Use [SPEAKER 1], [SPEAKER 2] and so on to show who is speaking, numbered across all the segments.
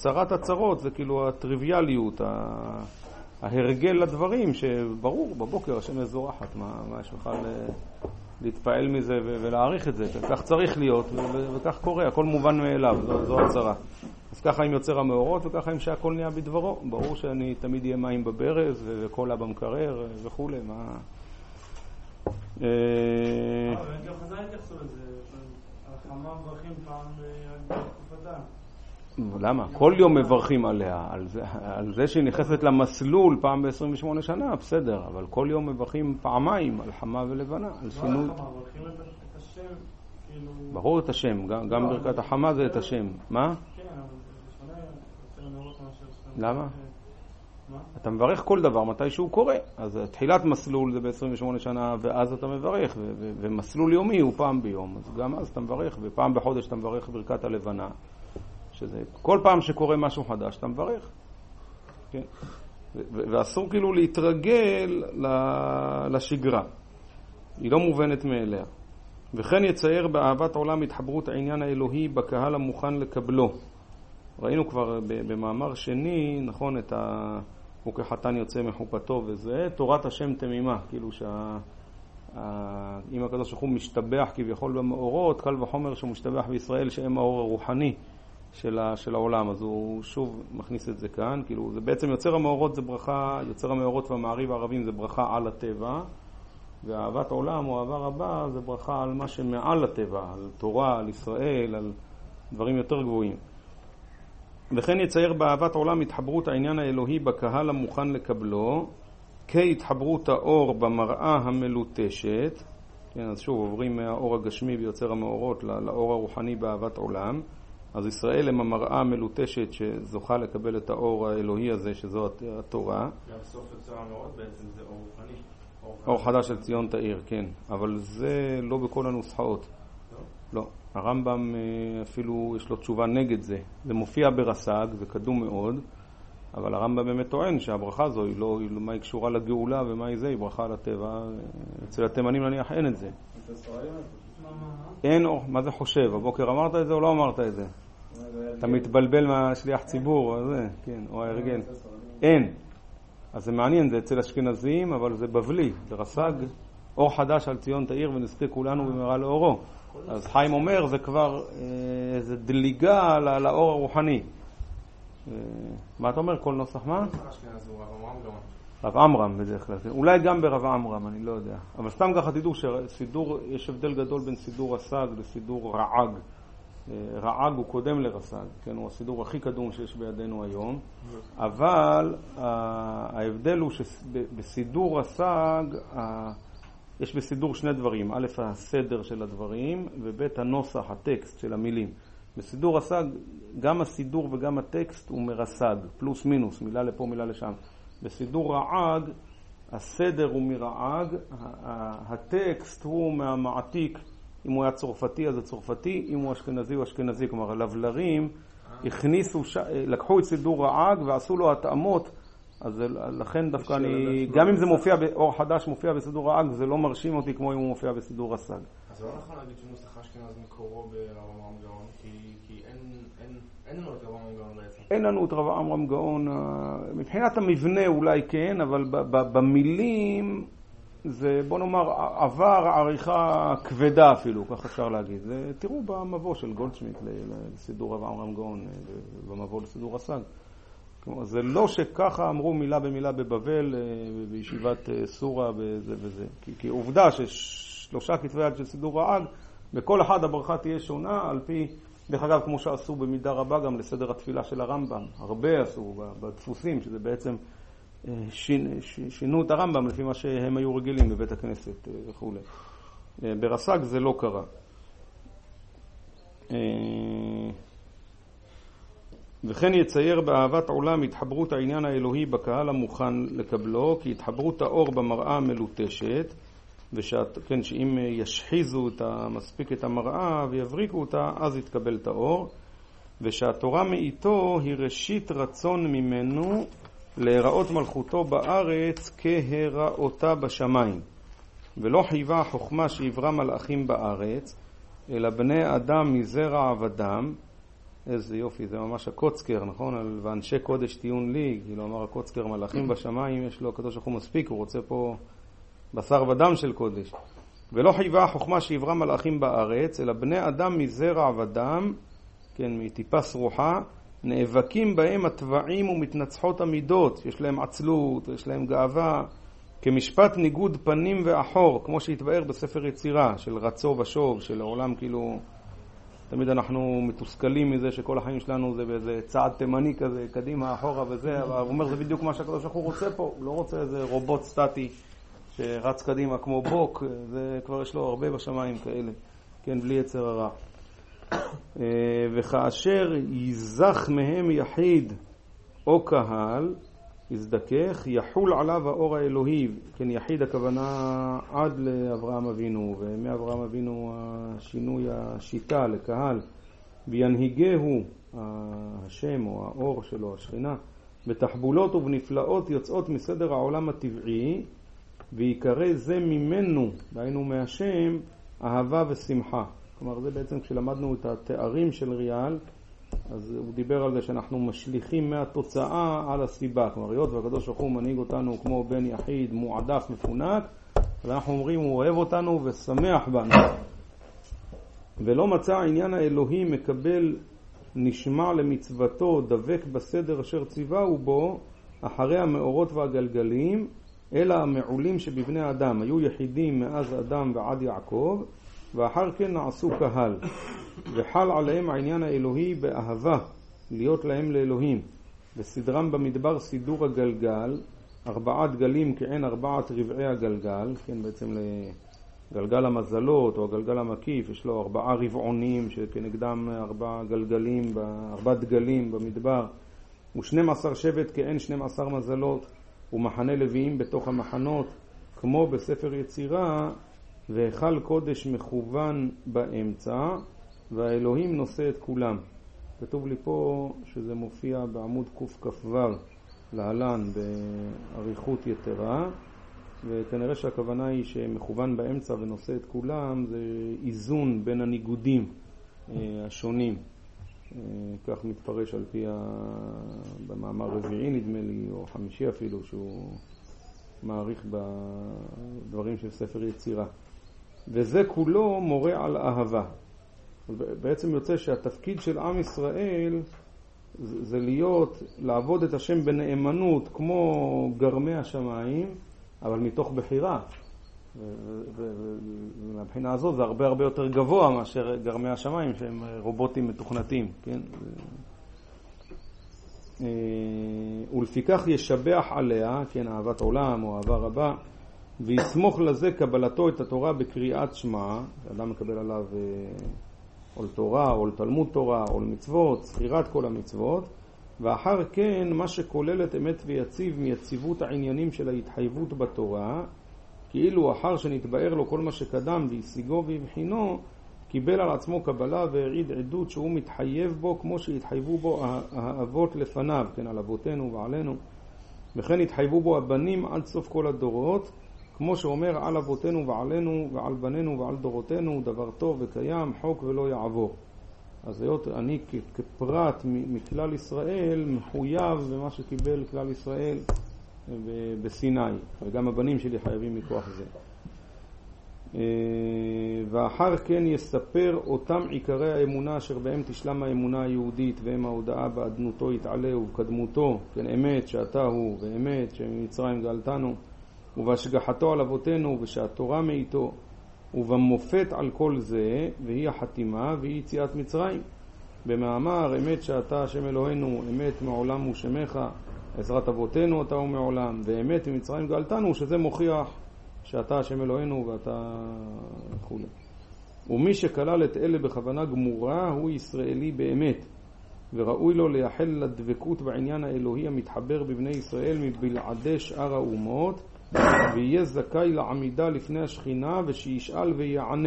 [SPEAKER 1] צרת הצרות זה כאילו הטריוויאליות, ההרגל לדברים, שברור, בבוקר השם זורחת, מה יש בכלל להתפעל מזה ולהעריך את זה, כך צריך להיות, וכך קורה, הכל מובן מאליו, זו הצרה. אז ככה עם יוצר המאורות, וככה עם שהכל נהיה בדברו. ברור שאני תמיד יהיה מים בברז, וקולה במקרר, וכו'. מה...
[SPEAKER 2] גם חזרה התייחסו לזה, החמה מברכים פעם בתקופתה.
[SPEAKER 1] למה? כל יום מברכים עליה, על זה שהיא נכנסת למסלול פעם ב-28 שנה, בסדר, אבל כל יום מברכים פעמיים על חמה ולבנה, על שינוי.
[SPEAKER 2] לא על חמה, מברכים את השם, כאילו...
[SPEAKER 1] ברור את השם, גם ברכת החמה זה את השם. מה?
[SPEAKER 2] כן, אבל זה שונה, יותר נאורות מאשר סתם.
[SPEAKER 1] למה?
[SPEAKER 2] מה?
[SPEAKER 1] אתה מברך כל דבר מתי שהוא קורה. אז תחילת מסלול זה ב-28 שנה, ואז אתה מברך, ומסלול יומי הוא פעם ביום, אז גם אז אתה מברך, ופעם בחודש אתה מברך ברכת הלבנה. שזה כל פעם שקורה משהו חדש אתה מברך, כן? ואסור כאילו להתרגל לשגרה, היא לא מובנת מאליה. וכן יצייר באהבת עולם התחברות העניין האלוהי בקהל המוכן לקבלו. ראינו כבר במאמר שני, נכון, את הוא כחתן יוצא מחופתו וזה, תורת השם תמימה, כאילו אם הקדוש ברוך הוא משתבח כביכול במאורות, קל וחומר שהוא משתבח בישראל שהם האור הרוחני של העולם, אז הוא שוב מכניס את זה כאן, כאילו זה בעצם יוצר המאורות זה ברכה, יוצר המאורות והמעריב הערבים זה ברכה על הטבע, ואהבת עולם או אהבה רבה זה ברכה על מה שמעל הטבע, על תורה, על ישראל, על דברים יותר גבוהים. וכן יצייר באהבת עולם התחברות העניין האלוהי בקהל המוכן לקבלו, כהתחברות האור במראה המלוטשת, כן, אז שוב עוברים מהאור הגשמי ויוצר המאורות לאור הרוחני באהבת עולם. אז ישראל הם המראה המלוטשת שזוכה לקבל את האור האלוהי הזה, שזו התורה.
[SPEAKER 3] גם סוף יוצר המאורות בעצם זה אור רוחני.
[SPEAKER 1] אור חדש של ציון תאיר, כן. אבל זה לא בכל הנוסחאות. לא. הרמב"ם אפילו יש לו תשובה נגד זה. זה מופיע ברס"ג, זה קדום מאוד, אבל הרמב"ם באמת טוען שהברכה הזו היא לא מה היא קשורה לגאולה ומה היא זה, היא ברכה לטבע. אצל התימנים נניח אין את זה. אין אור, מה זה חושב? הבוקר אמרת את זה או לא אמרת את זה? אתה מתבלבל מהשליח ציבור, זה, כן, או ההרגל. אין. אז זה מעניין, זה אצל אשכנזים, אבל זה בבלי, זה רס"ג, אור חדש על ציון תאיר ונזכה כולנו במהרה לאורו. אז חיים אומר, זה כבר זה דליגה לאור הרוחני. מה אתה אומר? כל נוסח מה? רב עמרם בדרך כלל. אולי גם ברב עמרם, אני לא יודע. אבל סתם ככה תדעו שסידור, יש הבדל גדול בין סידור רס"ג לסידור רע"ג. רע"ג הוא קודם לרס"ג, כן? הוא הסידור הכי קדום שיש בידינו היום. אבל ההבדל הוא שבסידור רס"ג יש בסידור שני דברים. א', הסדר של הדברים, וב', הנוסח, הטקסט של המילים. בסידור רס"ג, גם הסידור וגם הטקסט הוא מרס"ג, פלוס מינוס, מילה לפה, מילה לשם. בסידור רע"ג, הסדר הוא מרע"ג, הטקסט הוא מהמעתיק, אם הוא היה צרפתי אז זה צרפתי, אם הוא אשכנזי הוא אשכנזי, כלומר הלבלרים לקחו את סידור רע"ג ועשו לו התאמות, אז לכן דווקא אני, גם אם זה מופיע באור חדש מופיע בסידור רע"ג, זה לא מרשים אותי כמו אם הוא מופיע בסידור רס"ג.
[SPEAKER 3] אז לא נכון להגיד שנוסח אשכנז מקורו ברב עמרם גאון, כי אין לנו את רב עמרם גאון בעצם.
[SPEAKER 1] אין לנו את רב עמרם גאון, מבחינת המבנה אולי כן, אבל במילים זה, בוא נאמר, עבר עריכה כבדה אפילו, כך אפשר להגיד. זה, תראו במבוא של גולדשמיט לסידור רב עמרם גאון, במבוא לסידור רס"ג. זה לא שככה אמרו מילה במילה בבבל, בישיבת סורה וזה וזה. כי עובדה ששלושה כתבי יד של סידור רע"ג, בכל אחד הברכה תהיה שונה, על פי, דרך אגב, כמו שעשו במידה רבה גם לסדר התפילה של הרמב"ם. הרבה עשו בדפוסים, שזה בעצם שינו את הרמב"ם לפי מה שהם היו רגילים בבית הכנסת וכו'. ברס"ג זה לא קרה. וכן יצייר באהבת עולם התחברות העניין האלוהי בקהל המוכן לקבלו, כי התחברות האור במראה מלוטשת, כן, שאם ישחיזו מספיק את המראה ויבריקו אותה, אז יתקבל את האור, ושהתורה מאיתו היא ראשית רצון ממנו להיראות מלכותו בארץ כהיראותה בשמיים, ולא חייבה החוכמה שעברה מלאכים בארץ, אלא בני אדם מזרע עבדם, איזה יופי, זה ממש הקוצקר, נכון? ואנשי קודש טיעון לי, כאילו אמר הקוצקר, מלאכים בשמיים, יש לו הקדוש ברוך הוא מספיק, הוא רוצה פה בשר ודם של קודש. ולא חייבה החוכמה שיברא מלאכים בארץ, אלא בני אדם מזרע ודם, כן, מטיפה שרוחה, נאבקים בהם הטבעים ומתנצחות המידות, יש להם עצלות, יש להם גאווה, כמשפט ניגוד פנים ואחור, כמו שהתבאר בספר יצירה, של רצו ושוב, של העולם כאילו, תמיד אנחנו מתוסכלים מזה שכל החיים שלנו זה באיזה צעד תימני כזה, קדימה, אחורה וזה, אבל הוא אומר זה בדיוק מה שהקדוש ברוך הוא רוצה פה, הוא לא רוצה איזה רובוט סטטי שרץ קדימה כמו בוק, זה כבר יש לו הרבה בשמיים כאלה, כן, בלי יצר הרע. וכאשר יזך מהם יחיד או קהל, יזדכך, יחול עליו האור האלוהי, כן, יחיד הכוונה עד לאברהם אבינו, ומאברהם אבינו השינוי השיטה לקהל, וינהיגהו השם או האור שלו, השכינה, בתחבולות ובנפלאות יוצאות מסדר העולם הטבעי, ויקרא זה ממנו, דהיינו מהשם, אהבה ושמחה. כלומר, זה בעצם כשלמדנו את התארים של ריאל, אז הוא דיבר על זה שאנחנו משליכים מהתוצאה על הסיבה. כלומר, היות והקדוש ברוך הוא מנהיג אותנו כמו בן יחיד, מועדף, מפונק, ואנחנו אומרים, הוא אוהב אותנו ושמח בנו. ולא מצא העניין האלוהי מקבל נשמע למצוותו, דבק בסדר אשר ציווהו בו, אחרי המאורות והגלגלים, אלא המעולים שבבני האדם. היו יחידים מאז אדם ועד יעקב, ואחר כן נעשו קהל. וחל עליהם העניין האלוהי באהבה, להיות להם לאלוהים. וסדרם במדבר סידור הגלגל, 4 דגלים כעין 4 רבעי הגלגל, כן, בעצם לגלגל המזלות או הגלגל המקיף, יש לו 4 רבעונים שכנגדם 4 גלגלים, 4 דגלים במדבר, ו12 שבט כעין 12 מזלות, ומחנה לוויים בתוך המחנות, כמו בספר יצירה, והיכל קודש מכוון באמצע, והאלוהים נושא את כולם. כתוב לי פה שזה מופיע בעמוד קכ"ו להלן בעריכות יתרה, וכנראה שהכוונה היא שמכוון באמצע ונושא את כולם זה איזון בין הניגודים השונים. כך מתפרש על פי במאמר רביעי נדמה לי, או חמישי אפילו, שהוא מעריך בדברים של ספר יצירה. וזה כולו מורה על אהבה. בעצם יוצא שהתפקיד של עם ישראל זה לעבוד את השם בנאמנות כמו גרמי השמיים, אבל מתוך בחירה. ומבחינה הזו זה הרבה הרבה יותר גבוה מאשר גרמי השמיים שהם רובוטים מתוכנתים, כן? ולפיכך ישבח עליה, כן, אהבת עולם או אהבה רבה, ויסמוך לזה קבלתו את התורה בקריאת שמע, אדם מקבל עליו עול תורה, עול תלמוד תורה, עול מצוות, זכירת כל המצוות, ואחר כן מה שכולל את אמת ויציב מיציבות העניינים של ההתחייבות בתורה, כאילו אחר שנתבאר לו כל מה שקדם והשיגו והבחינו, קיבל על עצמו קבלה והעיד עדות שהוא מתחייב בו כמו שהתחייבו בו האבות לפניו, כן, על אבותינו ועלינו, וכן התחייבו בו הבנים עד סוף כל הדורות, כמו שאומר על אבותינו ועלינו ועל בנינו ועל דורותינו דבר טוב וקיים, חוק ולא יעבור. אז היות אני כפרט מכלל ישראל מחויב במה שקיבל כלל ישראל בסיני, וגם הבנים שלי חייבים מכוח זה. ואחר כן יספר אותם עיקרי האמונה אשר בהם תשלם האמונה היהודית, והם ההודעה באדנותו יתעלה ובקדמותו, כן, אמת שאתה הוא ואמת שממצרים גאלתנו, ובהשגחתו על אבותינו ושהתורה מאיתו, ובמופת על כל זה, והיא החתימה והיא יציאת מצרים. במאמר אמת שאתה השם אלוהינו, אמת מעולם הוא שמך, עזרת אבותינו אתה הוא מעולם, ואמת ממצרים גאלתנו, שזה מוכיח שאתה השם אלוהינו ואתה וכו'. ומי שכלל את אלה בכוונה גמורה הוא ישראלי באמת, וראוי לו לייחל לדבקות בעניין האלוהי המתחבר בבני ישראל מבלעדי שאר האומות, ויהיה זכאי לעמידה לפני השכינה ושישאל ויענה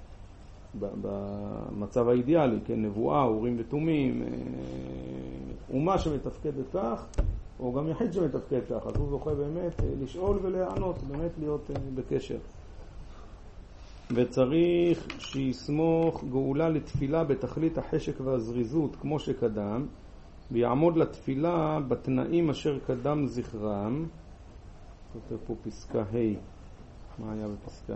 [SPEAKER 1] במצב האידיאלי, כן, נבואה, אורים ותומים, אומה שמתפקדת כך, או גם יחיד שמתפקד כך, אז הוא זוכה באמת לשאול ולענות, באמת להיות בקשר. וצריך שיסמוך גאולה לתפילה בתכלית החשק והזריזות כמו שקדם, ויעמוד לתפילה בתנאים אשר קדם זכרם. כותב פה פסקה ה'. מה היה בפסקה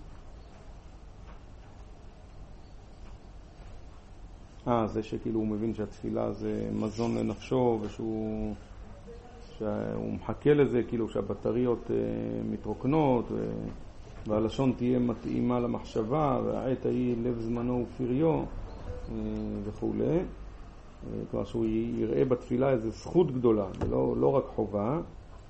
[SPEAKER 1] ה'? זה שכאילו הוא מבין שהתפילה זה מזון לנפשו, שהוא מחכה לזה, כאילו שהבטריות מתרוקנות, והלשון תהיה מתאימה למחשבה, והעת ההיא לב זמנו ופריו וכו'. כלומר שהוא יראה בתפילה איזו זכות גדולה, לא רק חובה.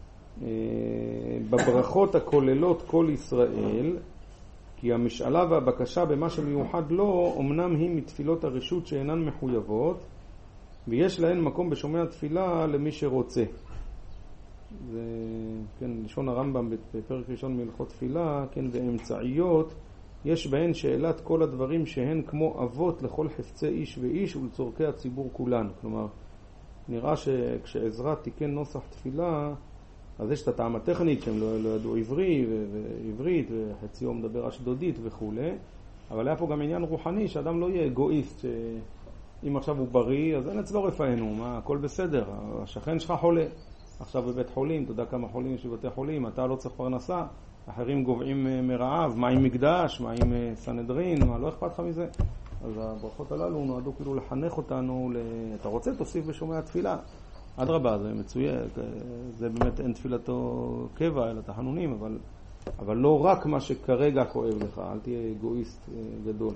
[SPEAKER 1] בברכות הכוללות כל ישראל, כי המשאלה והבקשה במה שמיוחד לו, אמנם היא מתפילות הרשות שאינן מחויבות, ויש להן מקום בשומע תפילה למי שרוצה. זה, כן, לשון הרמב"ם בפרק ראשון מהלכות תפילה, כן, ואמצעיות, יש בהן שאלת כל הדברים שהן כמו אבות לכל חפצי איש ואיש ולצורכי הציבור כולן. כלומר, נראה שכשעזרא תיקן נוסח תפילה, אז יש את הטעם הטכנית שהם לא ידעו עברית וחציו מדבר אשדודית וכו'. אבל היה פה גם עניין רוחני שאדם לא יהיה אגואיסט, שאם עכשיו הוא בריא אז אין אצלו רפאנו, מה, הכל בסדר, השכן שלך חולה עכשיו בבית חולים, אתה יודע כמה חולים יש בבתי חולים, אתה לא צריך פרנסה, אחרים גובעים מרעב, מה עם מקדש, מה עם סנהדרין, מה, לא אכפת לך מזה. אז הברכות הללו נועדו כאילו לחנך אותנו, אתה רוצה תוסיף בשומע תפילה, אדרבה, זה מצוין, זה באמת אין תפילתו קבע אלא תחנונים, אבל לא רק מה שכרגע כואב לך, אל תהיה אגואיסט גדול.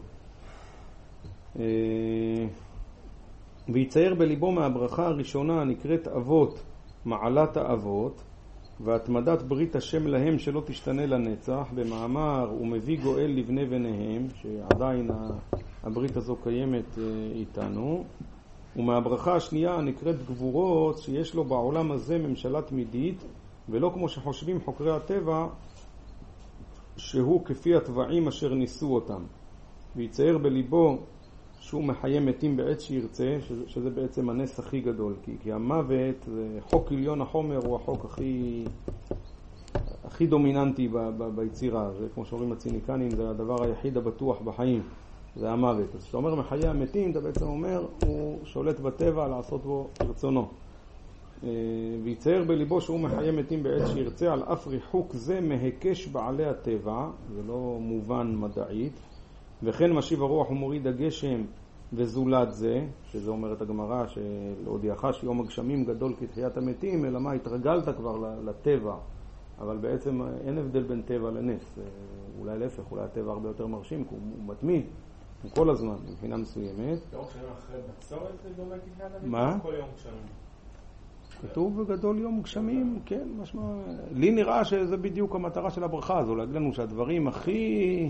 [SPEAKER 1] ויצייר בליבו מהברכה הראשונה הנקראת אבות, מעלת האבות, והתמדת ברית השם להם שלא תשתנה לנצח, במאמר ומביא גואל לבני בניהם, שעדיין הברית הזו קיימת איתנו. ומהברכה השנייה הנקראת גבורות, שיש לו בעולם הזה ממשלה תמידית, ולא כמו שחושבים חוקרי הטבע, שהוא כפי הטבעים אשר ניסו אותם. ויצייר בליבו שהוא מחיה מתים בעת שירצה, שזה בעצם הנס הכי גדול, כי המוות, חוק עליון החומר הוא החוק הכי דומיננטי ביצירה. זה כמו שאומרים הציניקנים, זה הדבר היחיד הבטוח בחיים, זה המוות. אז כשאתה אומר מחיה המתים, אתה בעצם אומר, הוא שולט בטבע לעשות בו רצונו. ויצייר בליבו שהוא מחיה מתים בעת שירצה, על אף ריחוק זה מהיקש בעלי הטבע, זה לא מובן מדעית, וכן משיב הרוח ומוריד הגשם וזולת זה, שזה אומרת הגמרא שלהודיעך שיום הגשמים גדול כתחיית המתים, אלא מה, התרגלת כבר לטבע, אבל בעצם אין הבדל בין טבע לנס. אולי להפך, אולי הטבע הרבה יותר מרשים, כי הוא מתמיד, הוא כל הזמן, מבחינה מסוימת.
[SPEAKER 3] יום גשמים אחרי בצורת זה דומה כתחיית המתים?
[SPEAKER 1] מה?
[SPEAKER 3] כל יום גשמים.
[SPEAKER 1] כתוב בגדול יום גשמים, כן, משמע. לי נראה שזה בדיוק המטרה של הברכה הזו, להגיד לנו שהדברים הכי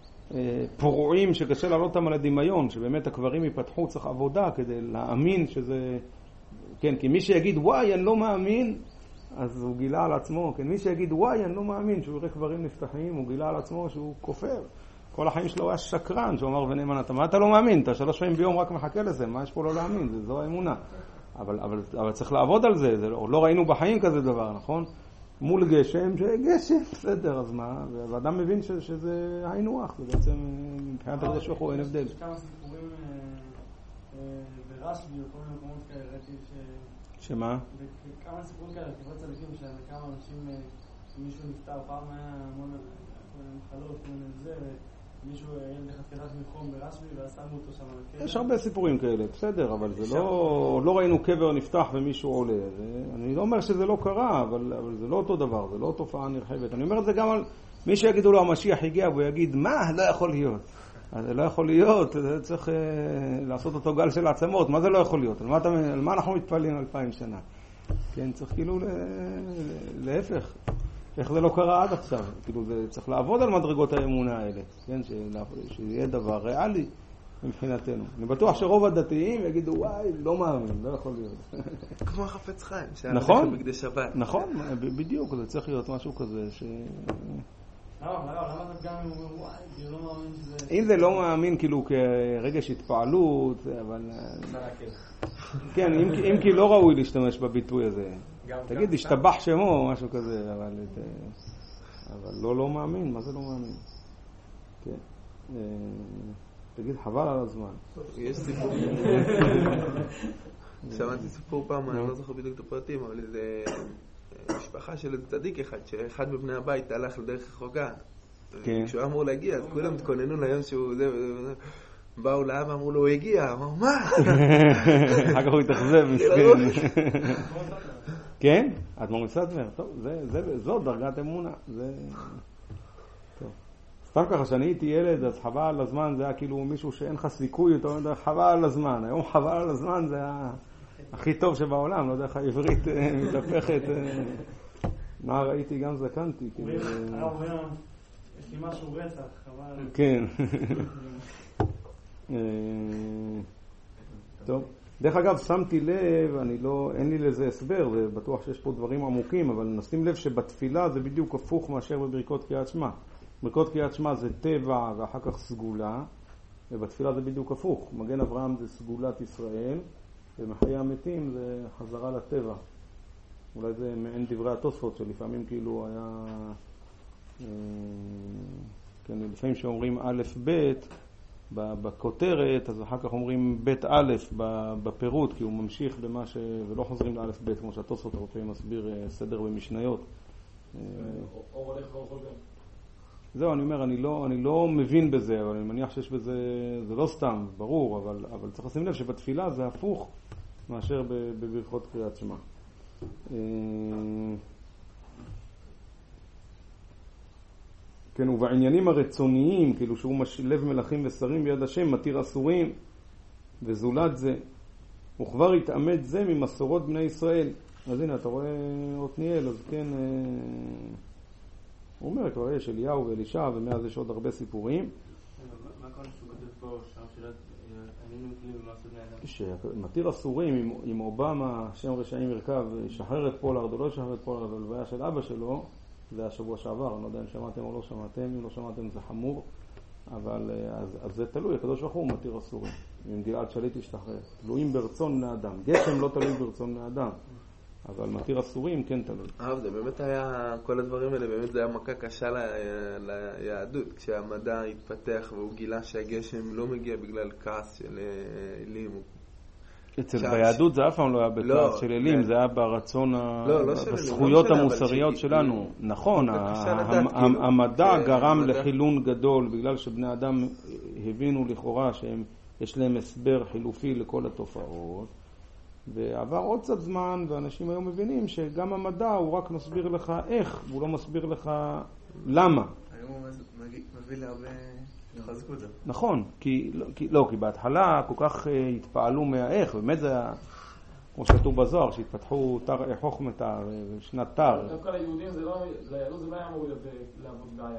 [SPEAKER 1] פרועים שקשה להעלות אותם על הדמיון, שבאמת הקברים ייפתחו, צריך עבודה כדי להאמין שזה, כן, כי מי שיגיד וואי אני לא מאמין, אז הוא גילה על עצמו, כן, מי שיגיד וואי אני לא מאמין שהוא יראה קברים נפתחים, הוא גילה על עצמו שהוא כופר. כל החיים שלו היה שקרן, שהוא אמר ונאמן, מה אתה לא מאמין? אתה 3 פעמים ביום רק מחכה לזה, מה יש פה לא להאמין? זו האמונה. אבל צריך לעבוד על זה, לא ראינו בחיים כזה דבר, נכון? מול גשם, שגשם, בסדר, אז מה? ואדם מבין שזה היינו אח, זה בעצם מבחינת הקדוש ברוך הוא אין הבדל.
[SPEAKER 2] יש כמה סיפורים ברשב"י או כל מיני מקומות כאלה, ראיתי
[SPEAKER 1] שמה?
[SPEAKER 2] כמה סיפורים כאלה, כבוד צדיקים כמה אנשים, מישהו נפטר, פעם היה המון מחלות, זה, מישהו ילד חתיכת מחום ברשב"י ואז שמו אותו שם על הקבר.
[SPEAKER 1] יש הרבה סיפורים כאלה, בסדר, אבל זה לא ראינו קבר נפתח ומישהו עולה. אני לא אומר שזה לא קרה, אבל זה לא אותו דבר, זה לא תופעה נרחבת. אני אומר את זה גם על מי שיגידו לו המשיח הגיע והוא יגיד, מה? לא יכול להיות. זה לא יכול להיות, זה צריך לעשות אותו גל של עצמות. מה זה לא יכול להיות? על מה אנחנו מתפעלים 2000 שנה? כן, צריך כאילו להפך. איך זה לא קרה עד עכשיו? כאילו זה צריך לעבוד על מדרגות האמונה האלה, כן? שיהיה דבר ריאלי מבחינתנו. אני בטוח שרוב הדתיים יגידו, וואי, לא מאמין, לא יכול להיות.
[SPEAKER 4] כמו החפץ חיים,
[SPEAKER 1] נכון,
[SPEAKER 4] בגדי שבת.
[SPEAKER 1] נכון, בדיוק, זה צריך להיות משהו כזה ש...
[SPEAKER 2] למה זה גם וואי, כאילו לא מאמין שזה...
[SPEAKER 1] אם זה לא מאמין כאילו כרגש התפעלות, אבל... כן, אם כי לא ראוי להשתמש בביטוי הזה. תגיד, השתבח שמו או משהו כזה, אבל לא מאמין, מה זה לא מאמין? כן. תגיד, חבל על הזמן.
[SPEAKER 4] יש סיפור. שמעתי סיפור פעם, אני לא זוכר בדיוק את הפרטים, אבל זה משפחה של צדיק אחד, שאחד מבני הבית הלך לדרך רחוקה. כשהוא אמור להגיע, אז כולם התכוננו ליום שהוא זה, באו לאבא, אמרו לו, הוא הגיע, אמרו, מה?
[SPEAKER 1] אחר כך הוא התאכזב, מסכן. כן? אדמו"ר מסדבר, טוב, זו דרגת אמונה. סתם ככה, שאני הייתי ילד, אז חבל על הזמן, זה היה כאילו מישהו שאין לך סיכוי, אתה אומר, חבל על הזמן. היום חבל על הזמן זה הכי טוב שבעולם, לא יודע איך העברית מתהפכת. מה ראיתי, גם זקנתי.
[SPEAKER 2] יש לי משהו רצח, חבל.
[SPEAKER 1] כן. טוב. דרך אגב, שמתי לב, אין לי לזה הסבר, ובטוח שיש פה דברים עמוקים, אבל נשים לב שבתפילה זה בדיוק הפוך מאשר בברכות קריאת שמע. ברכות קריאת שמע זה טבע ואחר כך סגולה, ובתפילה זה בדיוק הפוך. מגן אברהם זה סגולת ישראל, ומחיי המתים זה חזרה לטבע. אולי זה מעין דברי התוספות, שלפעמים כאילו היה... כן, לפעמים שאומרים א' ב' בכותרת, אז אחר כך אומרים ב' א' בפירוט, כי הוא ממשיך במה ולא חוזרים לא' ב', כמו שהתוספות הרבה מסביר סדר במשניות.
[SPEAKER 3] אור הולך ואור חוזר.
[SPEAKER 1] זהו, אני אומר, אני לא מבין בזה, אבל אני מניח שיש בזה, זה לא סתם, ברור, אבל צריך לשים לב שבתפילה זה הפוך מאשר בברכות קריאת שמע. כן, ובעניינים הרצוניים, כאילו שהוא משלב מלכים ושרים ביד השם, מתיר אסורים, וזולת זה, וכבר התאמת זה ממסורות בני ישראל. אז הנה, אתה רואה עתניאל, אז כן... הוא אומר, כבר יש אליהו ואלישע, ומאז יש עוד הרבה סיפורים.
[SPEAKER 2] מה כל שהוא כותב פה, שם שאלת, ענינו כלים ומה עשו בני אדם?
[SPEAKER 1] שמתיר אסורים, אם אובמה, שם רשעים ירכב, ישחרר את פולארד או לא ישחרר את פולארד, הלוויה של אבא שלו, זה השבוע שעבר, אני לא יודע אם שמעתם או לא שמעתם, אם לא שמעתם זה חמור, אבל אז זה תלוי, הקדוש ברוך הוא מתיר אסורים. אם גלעד שליט ישתחרר, תלויים ברצון בני אדם. גשם לא תלוי ברצון בני אדם. אבל מתיר אסורים כן תלוי.
[SPEAKER 4] זה באמת היה, כל הדברים האלה, באמת זה היה מכה קשה ליהדות, כשהמדע התפתח והוא גילה שהגשם לא מגיע בגלל כעס של אלים.
[SPEAKER 1] ביהדות זה אף פעם לא היה בכעס של אלים, זה היה ברצון, בזכויות המוסריות שלנו. נכון, המדע גרם לחילון גדול, בגלל שבני אדם הבינו לכאורה שיש להם הסבר חילופי לכל התופעות. ועבר עוד קצת זמן, ואנשים היום מבינים שגם המדע הוא רק מסביר לך איך, והוא לא מסביר לך למה.
[SPEAKER 4] היום הוא מביא להרבה חזקות.
[SPEAKER 1] נכון, כי בהתחלה כל כך התפעלו מהאיך, באמת זה היה, כמו שכתוב בזוהר, שהתפתחו חוכמתה ושנת תר.
[SPEAKER 3] דווקא ליהודים זה לא היה אמור לעבוד בעיה,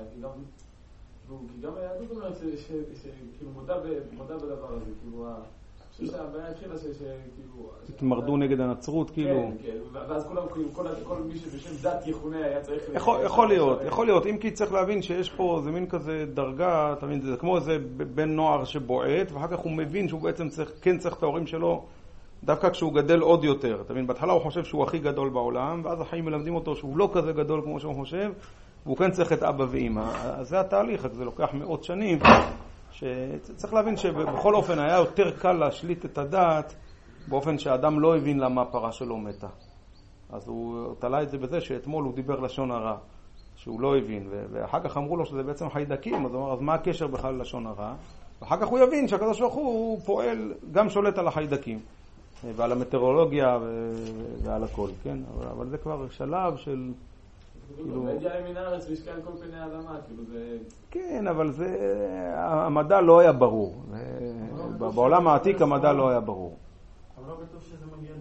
[SPEAKER 3] כי גם היהדות אומרת שכאילו מודע בדבר הזה, כאילו שהבעיה התחילה שכאילו...
[SPEAKER 1] התמרדו נגד הנצרות, כאילו...
[SPEAKER 3] כן, ואז כל מי שבשם דת יכונה היה צריך...
[SPEAKER 1] יכול להיות, אם כי צריך להבין שיש פה, זה מין כזה דרגה, אתה מבין, זה כמו איזה בן נוער שבועט, ואחר כך הוא מבין שהוא בעצם כן צריך את ההורים שלו, דווקא כשהוא גדל עוד יותר. אתה מבין, בהתחלה הוא חושב שהוא הכי גדול בעולם, ואז החיים מלמדים אותו שהוא לא כזה גדול כמו שהוא חושב, והוא כן צריך את אבא ואמא. אז זה התהליך, זה לוקח מאות שנים. שצריך להבין שבכל אופן היה יותר קל להשליט את הדעת באופן שהאדם לא הבין למה הפרה שלו מתה. אז הוא תלה את זה בזה שאתמול הוא דיבר לשון הרע, שהוא לא הבין, ואחר כך אמרו לו שזה בעצם חיידקים, אז הוא אמר, אז מה הקשר בכלל לשון הרע? ואחר כך הוא יבין שהקדוש ברוך הוא פועל, גם שולט על החיידקים, ועל המטאורולוגיה ועל הכל, כן? אבל זה כבר שלב של...
[SPEAKER 3] מגיע מן הארץ וישכן כל פני האדמה, כאילו זה...
[SPEAKER 1] כן, אבל זה... המדע לא היה ברור. בעולם העתיק המדע לא היה ברור.
[SPEAKER 2] אבל לא כתוב שזה מגיע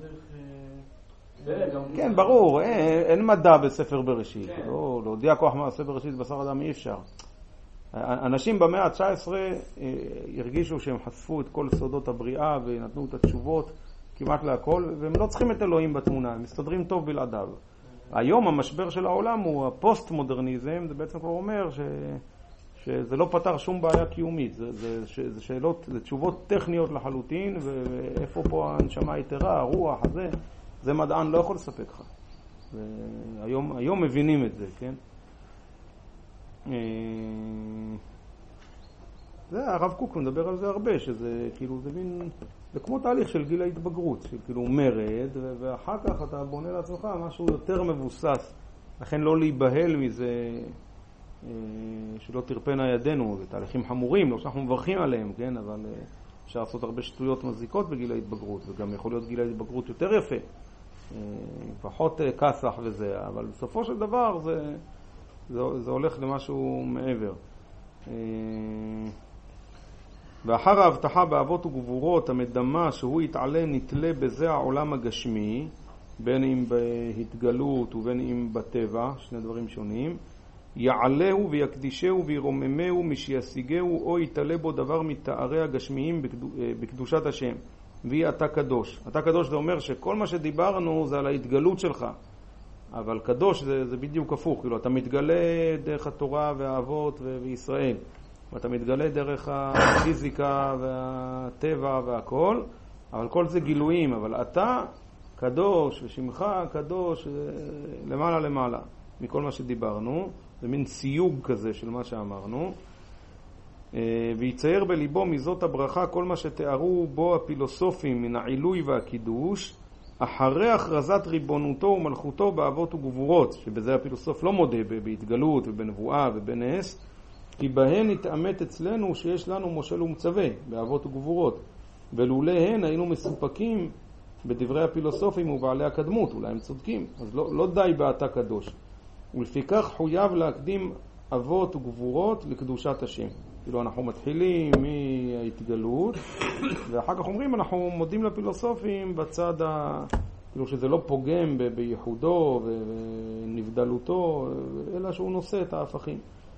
[SPEAKER 2] דרך...
[SPEAKER 1] כן, ברור. אין מדע בספר בראשית. להודיע כוח מעשה בראשית בשר אדם אי אפשר. אנשים במאה ה-19 הרגישו שהם חשפו את כל סודות הבריאה ונתנו את התשובות כמעט להכל, והם לא צריכים את אלוהים בתמונה, הם מסתדרים טוב בלעדיו. היום המשבר של העולם הוא הפוסט-מודרניזם, זה בעצם כבר אומר שזה לא פתר שום בעיה קיומית, זה שאלות, זה תשובות טכניות לחלוטין, ואיפה פה הנשמה היתרה, הרוח, זה מדען לא יכול לספק לך. היום מבינים את זה, כן? זה הרב קוק מדבר על זה הרבה, שזה כאילו, זה כמו תהליך של גיל ההתבגרות, של כאילו מרד, ואחר כך אתה בונה לעצמך משהו יותר מבוסס. לכן לא להיבהל מזה, שלא תרפנה ידינו, זה תהליכים חמורים, לא שאנחנו מברכים עליהם, כן? אבל אפשר לעשות הרבה שטויות מזיקות בגיל ההתבגרות, וגם יכול להיות גיל ההתבגרות יותר יפה, פחות כסח וזה, אבל בסופו של דבר זה הולך למשהו מעבר. ואחר ההבטחה באבות וגבורות המדמה שהוא יתעלה נתלה בזה העולם הגשמי, בין אם בהתגלות ובין אם בטבע, שני דברים שונים, יעלהו ויקדישהו וירוממהו משישיגהו או יתעלה בו דבר מתארי הגשמיים בקדושת השם. והיא אתה קדוש. אתה קדוש זה אומר שכל מה שדיברנו זה על ההתגלות שלך, אבל קדוש זה בדיוק הפוך, כאילו אתה מתגלה דרך התורה והאבות וישראל, ואתה מתגלה דרך הפיזיקה והטבע והכל, אבל כל זה גילויים, אבל אתה קדוש ושמך קדוש למעלה למעלה מכל מה שדיברנו, זה מין סיוג כזה של מה שאמרנו. ויצייר בליבו מזאת הברכה כל מה שתיארו בו הפילוסופים מן העילוי והקידוש, אחרי הכרזת ריבונותו ומלכותו באבות וגבורות, שבזה הפילוסוף לא מודה בהתגלות ובנבואה ובנס, כי בהן התאמת אצלנו שיש לנו מושל ומצווה באבות וגבורות, ולולהן היינו מסופקים בדברי הפילוסופים ובעלי הקדמות, אולי הם צודקים, אז לא די באתה קדוש, ולפיכך חויב להקדים אבות וגבורות לקדושת השם. כאילו אנחנו מתחילים מההתגלות, ואחר כך אומרים אנחנו מודים לפילוסופים בצד כאילו שזה לא פוגם בייחודו ונבדלותו, אלא שהוא נושא את ההפכים.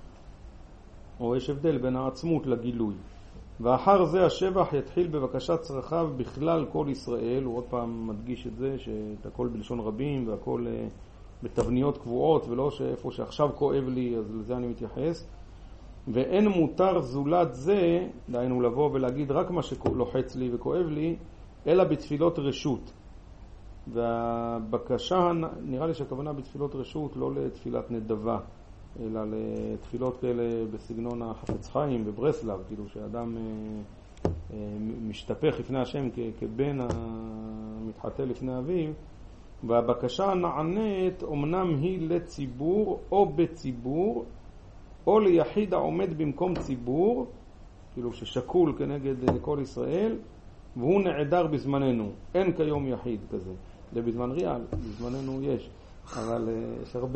[SPEAKER 1] או יש הבדל בין העצמות לגילוי. ואחר זה השבח יתחיל בבקשת צרכיו בכלל כל ישראל, הוא עוד פעם מדגיש את זה, שאת הכל בלשון רבים והכל בתבניות קבועות, ולא שאיפה שעכשיו כואב לי אז לזה אני מתייחס. ואין מותר זולת זה, דהיינו לבוא ולהגיד רק מה שלוחץ לי וכואב לי, אלא בתפילות רשות. והבקשה, נראה לי שהכוונה בתפילות רשות לא לתפילת נדבה, אלא לתפילות כאלה בסגנון החפץ חיים בברסלב, כאילו שאדם משתפך לפני השם כבן המתחתל לפני אביו, והבקשה נענית אמנם היא לציבור או בציבור, או ליחיד העומד במקום ציבור, כאילו ששקול כנגד כל ישראל, והוא נעדר בזמננו. אין כיום יחיד כזה. זה בזמן ריאל, בזמננו יש, אבל יש הרבה,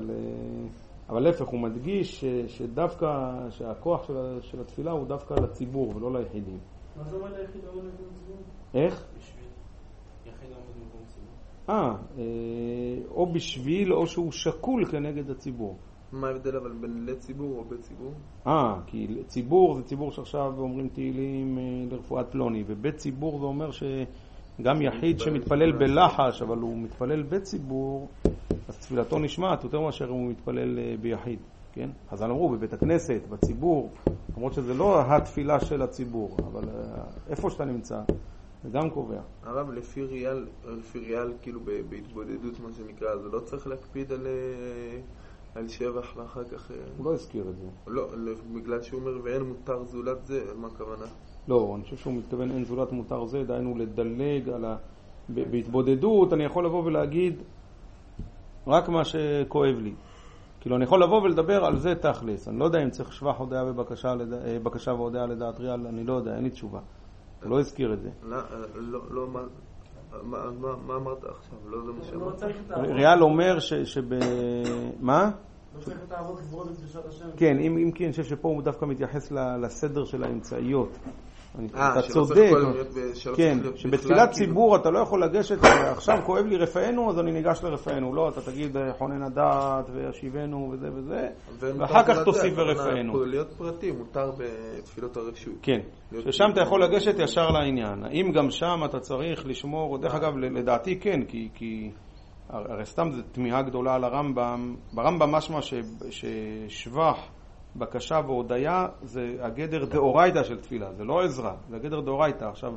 [SPEAKER 1] אבל להפך הוא מדגיש שדווקא, שהכוח של התפילה הוא דווקא לציבור ולא ליחידים.
[SPEAKER 2] מה זה אומר ליחיד העומד במקום ציבור?
[SPEAKER 1] איך?
[SPEAKER 2] יחיד העומד במקום ציבור.
[SPEAKER 1] או בשביל או שהוא שקול כנגד הציבור.
[SPEAKER 4] מה ההבדל אבל בין לציבור או בציבור?
[SPEAKER 1] כי ציבור זה ציבור שעכשיו אומרים תהילים לרפואת פלוני, ובית ציבור זה אומר שגם יחיד שמתפלל בלחש אבל הוא מתפלל בציבור, אז תפילתו נשמעת יותר מאשר הוא מתפלל ביחיד, כן? אז אמרו בבית הכנסת, בציבור, למרות שזה לא התפילה של הציבור, אבל איפה שאתה נמצא זה גם קובע.
[SPEAKER 4] הרב, לפי ריאל כאילו בהתבודדות מה שנקרא, זה לא צריך להקפיד על שבח ואחר כך...
[SPEAKER 1] הוא לא הזכיר את זה.
[SPEAKER 4] לא, בגלל שהוא אומר ואין מותר זולת זה, מה הכוונה?
[SPEAKER 1] לא, אני חושב שהוא מתכוון אין זולת מותר זה, דהיינו לדלג על בהתבודדות אני יכול לבוא ולהגיד רק מה שכואב לי. כאילו אני יכול לבוא ולדבר על זה תכלס. אני לא יודע אם צריך שבח הודעה בבקשה והודעה לדעת ריאל, אני לא יודע, אין לי תשובה. הוא לא הזכיר את זה.
[SPEAKER 4] לא, מה אמרת עכשיו? לא זה מה שאמרת.
[SPEAKER 1] ריאל אומר מה?
[SPEAKER 2] לא צריך את האבות גבורות בקדושת השם.
[SPEAKER 1] כן, אם כי אני חושב שפה הוא דווקא מתייחס לסדר של האמצעיות. אתה צודק, כן, שבתפילת ציבור אתה לא יכול לגשת, עכשיו כואב לי רפאנו אז אני ניגש לרפאנו, לא, אתה תגיד חונן הדעת וישיבנו וזה וזה, ואחר כך תוסיף ורפאנו.
[SPEAKER 4] להיות פרטי מותר בתפילות הרשות.
[SPEAKER 1] כן, ששם אתה יכול לגשת ישר לעניין. האם גם שם אתה צריך לשמור, דרך אגב לדעתי כן, כי הרי סתם זה תמיהה גדולה על הרמב"ם, ברמב"ם משמע ששבח בקשה והודיה זה הגדר דאורייתא של תפילה, זה לא עזרה, זה הגדר דאורייתא. עכשיו,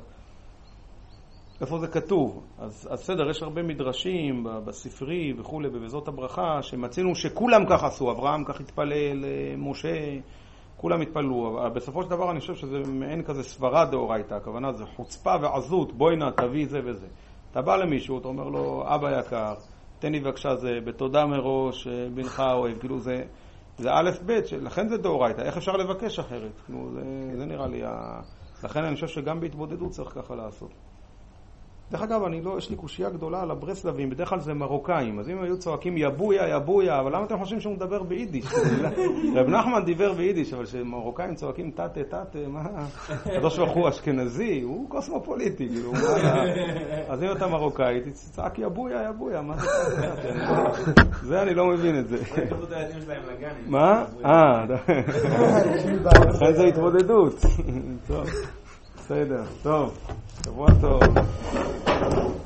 [SPEAKER 1] איפה זה כתוב? אז בסדר, יש הרבה מדרשים בספרי וכולי, בבזות הברכה, שמצינו שכולם כך עשו, אברהם כך התפלל, משה כולם התפללו, אבל בסופו של דבר אני חושב שזה מעין כזה סברה דאורייתא, הכוונה זה חוצפה ועזות, בואי נא תביא זה וזה. אתה בא למישהו, אתה אומר לו, אבא יקר, תן לי בבקשה זה בתודה מראש, בנך אוהב, כאילו זה א' ב', לכן זה דאורייתא, איך אפשר לבקש אחרת? כאילו זה נראה לי, לכן אני חושב שגם בהתבודדות צריך ככה לעשות. דרך אגב, יש לי קושייה גדולה על הברסלבים, בדרך כלל זה מרוקאים, אז אם היו צועקים יבויה, יבויה, אבל למה אתם חושבים שהוא מדבר ביידיש? רב נחמן דיבר ביידיש, אבל שמרוקאים צועקים תתה, תתה, מה? הקדוש ברוך הוא אשכנזי, הוא קוסמופוליטי, כאילו, אז אם אתה מרוקאי, תצעק יבויה, יבויה, מה זה תתה? זה אני לא מבין את זה. מה? לכן זה התמודדות. טוב, בסדר, טוב, שבוע טוב.